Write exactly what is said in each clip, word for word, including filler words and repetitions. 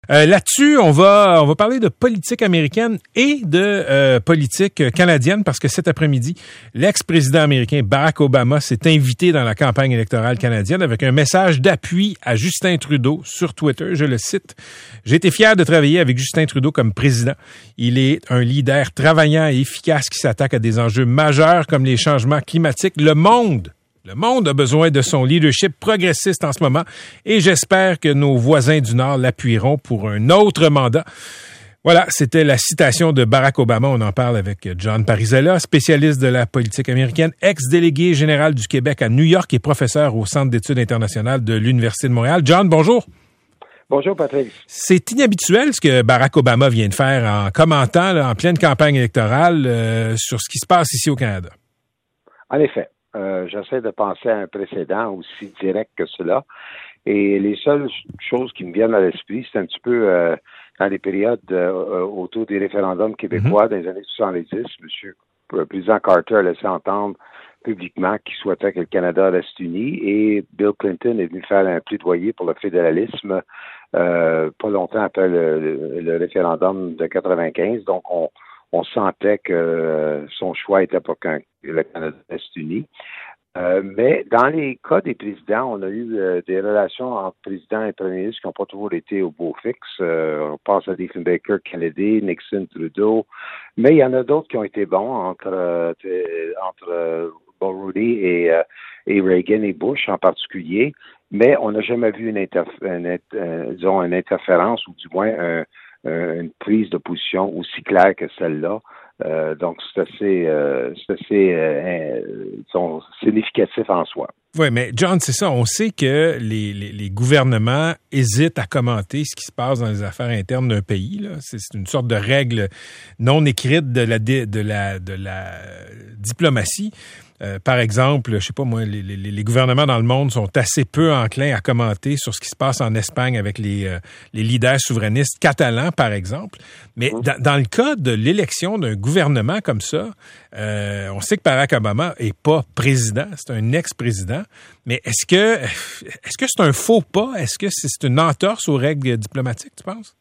Euh, là-dessus, on va on va parler de politique américaine et de euh, politique canadienne parce que cet après-midi, l'ex-président américain Barack Obama s'est invité dans la campagne électorale canadienne avec un message d'appui à Justin Trudeau sur Twitter. Je le cite. « J'ai été fier de travailler avec Justin Trudeau comme président. Il est un leader travaillant et efficace qui s'attaque à des enjeux majeurs comme les changements climatiques. Le monde Le monde a besoin de son leadership progressiste en ce moment et j'espère que nos voisins du Nord l'appuieront pour un autre mandat. » Voilà, c'était la citation de Barack Obama. On en parle avec John Parisella, spécialiste de la politique américaine, ex-délégué général du Québec à New York et professeur au Centre d'études internationales de l'Université de Montréal. John, bonjour. Bonjour, Patrick. C'est inhabituel ce que Barack Obama vient de faire en commentant là, en pleine campagne électorale euh, sur ce qui se passe ici au Canada. En effet. Euh, j'essaie de penser à un précédent aussi direct que cela. Et les seules choses qui me viennent à l'esprit, c'est un petit peu euh, dans les périodes euh, autour des référendums québécois mm-hmm. des années soixante-dix. Monsieur le président Carter a laissé entendre publiquement qu'il souhaitait que le Canada reste uni et Bill Clinton est venu faire un plaidoyer pour le fédéralisme euh, pas longtemps après le, le, le référendum de quatre-vingt-quinze. Donc, on On sentait que euh, son choix était pour que le Canada reste uni. Euh, mais dans les cas des présidents, on a eu euh, des relations entre président et premier ministre qui n'ont pas toujours été au beau fixe. Euh, on pense à Diefenbaker, Kennedy, Nixon, Trudeau. Mais il y en a d'autres qui ont été bons entre, euh, entre euh, Mulroney et, euh, et Reagan et Bush en particulier. Mais on n'a jamais vu une, interf- une, euh, disons, une interférence ou du moins un une prise de position aussi claire que celle-là. Euh, donc, c'est assez, euh, c'est assez euh, sont significatif en soi. Oui, mais John, c'est ça. On sait que les, les, les gouvernements hésitent à commenter ce qui se passe dans les affaires internes d'un pays. Là. C'est, c'est une sorte de règle non écrite de la, de la, de la diplomatie. Euh, par exemple, je sais pas moi, les, les, les gouvernements dans le monde sont assez peu enclins à commenter sur ce qui se passe en Espagne avec les, euh, les leaders souverainistes catalans, par exemple. Mais mmh. dans, dans le cas de l'élection d'un gouvernement comme ça, euh, on sait que Barack Obama est pas président, c'est un ex-président. Mais est-ce que est-ce que c'est un faux pas? Est-ce que c'est une entorse aux règles diplomatiques, tu penses?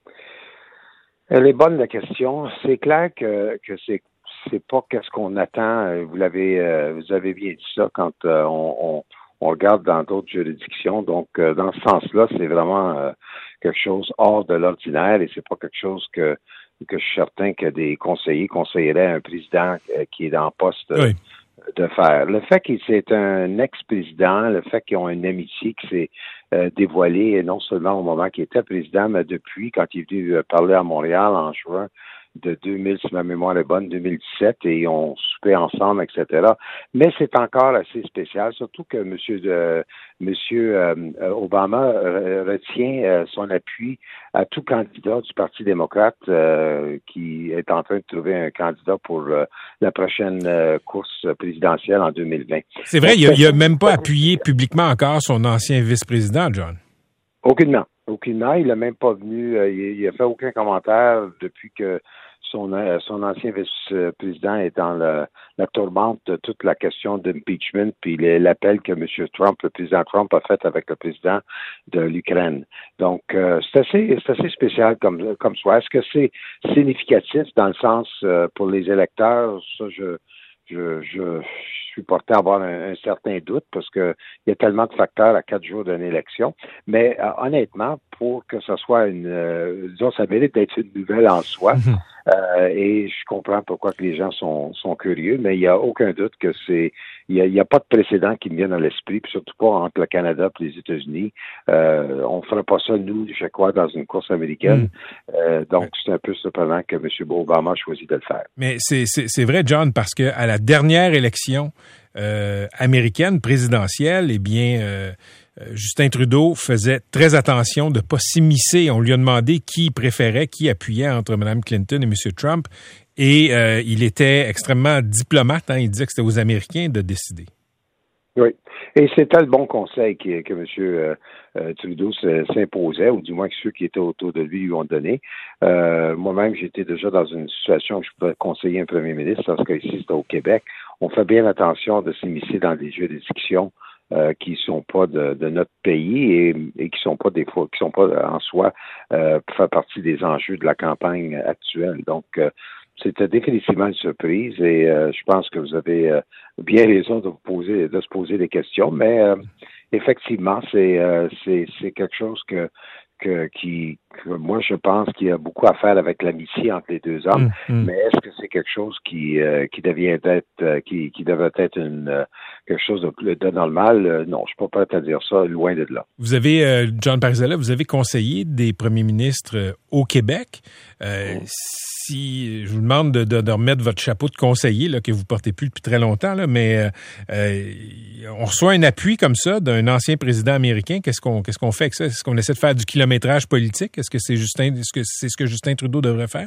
Elle est bonne, la question. C'est clair que, que c'est c'est pas qu'est-ce qu'on attend. Vous l'avez, euh, vous avez bien dit ça quand euh, on, on, on regarde dans d'autres juridictions. Donc, euh, dans ce sens-là, c'est vraiment euh, quelque chose hors de l'ordinaire et c'est pas quelque chose que que je suis certain que des conseillers conseilleraient à un président euh, qui est en poste euh, oui. de faire. Le fait qu'il c'est un ex-président, le fait qu'ils ont une amitié qui s'est euh, dévoilée, et non seulement au moment qu'il était président, mais depuis, quand il est venu parler à Montréal en juin de deux mille, si ma mémoire est bonne, deux mille dix-sept, et on soupait ensemble, et cetera. Mais c'est encore assez spécial, surtout que Monsieur de, Monsieur euh, Obama retient euh, son appui à tout candidat du Parti démocrate euh, qui est en train de trouver un candidat pour euh, la prochaine euh, course présidentielle en deux mille vingt. C'est vrai, Donc, il n'a même pas appuyé publiquement encore son ancien vice-président, John. Aucunement. Aucunement. Il n'a même pas venu, euh, il n'a fait aucun commentaire depuis que son, euh, son ancien vice-président est dans le, la tourmente de toute la question d'impeachment, puis l'appel que M. Trump, le président Trump, a fait avec le président de l'Ukraine. Donc, euh, c'est assez, c'est assez spécial comme, comme soit. Est-ce que c'est significatif dans le sens euh, pour les électeurs? Ça, je, je, je, je suis porté à avoir un, un certain doute parce que il y a tellement de facteurs à quatre jours d'une élection. Mais euh, honnêtement, pour que ce soit une, euh, disons, ça mérite d'être une nouvelle en soi. Mm-hmm. Euh, et je comprends pourquoi que les gens sont, sont curieux, mais il n'y a aucun doute que c'est, il y a, il y a pas de précédent qui me vient à l'esprit, puis surtout pas entre le Canada et les États-Unis. Euh, on ferait pas ça, nous, je crois, dans une course américaine. Mm. Euh, donc, ouais. C'est un peu surprenant que M. Obama a choisi de le faire. Mais c'est, c'est, c'est vrai, John, parce que à la dernière élection euh, américaine présidentielle, eh bien, euh, Justin Trudeau faisait très attention de ne pas s'immiscer. On lui a demandé qui il préférait, qui appuyait entre Mme Clinton et M. Trump. Et euh, il était extrêmement diplomate. Hein, il disait que c'était aux Américains de décider. Oui. Et c'était le bon conseil que, que M. Euh, euh, Trudeau s'imposait, ou du moins que ceux qui étaient autour de lui lui ont donné. Euh, moi-même, j'étais déjà dans une situation où je pouvais conseiller un premier ministre, parce qu'ici, c'était au Québec. On fait bien attention de s'immiscer dans des juridictions euh, qui sont pas de, de notre pays et, et qui sont pas des fois, qui sont pas en soi euh, faire partie des enjeux de la campagne actuelle. Donc, euh, c'était définitivement une surprise et euh, je pense que vous avez euh, bien raison de vous poser, de se poser des questions, mais euh, effectivement, c'est, euh, c'est, c'est quelque chose que Que, qui, que moi, je pense qu'il y a beaucoup à faire avec l'amitié entre les deux hommes. Mmh, mmh. Mais est-ce que c'est quelque chose qui euh, qui devient être euh, qui, qui devrait être une euh, quelque chose de, de normal? Euh, non, je ne suis pas prêt à dire ça, loin de là. Vous avez, euh, John Parizella, vous avez conseillé des premiers ministres euh, au Québec. Euh, mmh. Si je vous demande de, de, de remettre votre chapeau de conseiller, là, que vous portez plus depuis très longtemps, là, mais euh, on reçoit un appui comme ça d'un ancien président américain. Qu'est-ce qu'on qu'est-ce qu'on fait avec ça? Est-ce qu'on essaie de faire du kilométrage politique? Est-ce que c'est Justin, est-ce que c'est ce que Justin Trudeau devrait faire?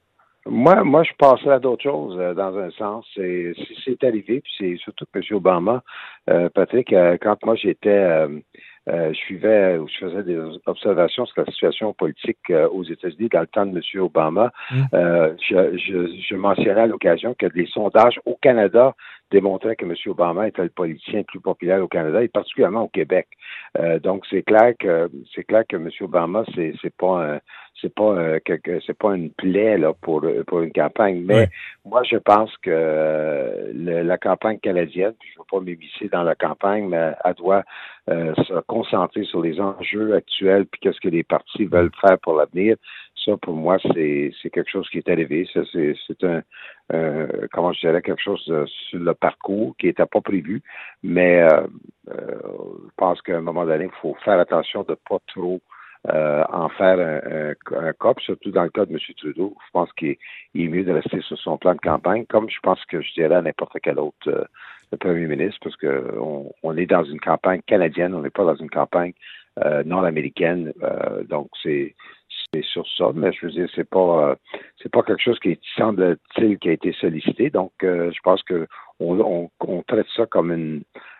Moi, moi, je passerais à d'autres choses, euh, dans un sens. C'est, c'est arrivé, puis c'est surtout que M. Obama, euh, Patrick, euh, quand moi j'étais, euh, euh, je suivais, je faisais des observations sur la situation politique euh, aux États-Unis dans le temps de M. Obama, mmh. euh, je, je, je mentionnais à l'occasion que les sondages au Canada démontraient que M. Obama était le politicien le plus populaire au Canada et particulièrement au Québec. Euh, donc c'est clair que c'est clair que M. Obama, c'est, c'est pas un c'est pas euh, que, que c'est pas une plaie là pour pour une campagne, mais oui. Moi je pense que euh, le, la campagne canadienne, je ne veux pas m'immiscer dans la campagne, mais elle doit euh, se concentrer sur les enjeux actuels puis qu'est-ce que les partis veulent faire pour l'avenir. Ça pour moi c'est c'est quelque chose qui est arrivé. Ça c'est c'est un euh, comment je dirais quelque chose de, sur le parcours qui n'était pas prévu, mais euh, euh, je pense qu'à un moment donné il faut faire attention de pas trop Euh, en faire un, un, un cop, surtout dans le cas de M. Trudeau. Je pense qu'il est, il est mieux de rester sur son plan de campagne, comme je pense que je dirais à n'importe quel autre euh, le premier ministre, parce que on, on est dans une campagne canadienne, on n'est pas dans une campagne euh, nord-américaine, euh, donc c'est c'est sur ça, mais je veux dire, c'est pas euh, c'est pas quelque chose qui semble-t-il qui a été sollicité, donc euh, je pense que on, on, on traite ça comme une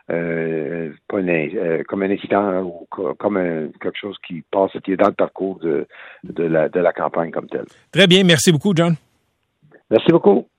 Euh, pas une, euh, comme un incident ou comme un, quelque chose qui passe, qui est dans le parcours de, de, la, de la campagne comme telle. Très bien. Merci beaucoup, John. Merci beaucoup.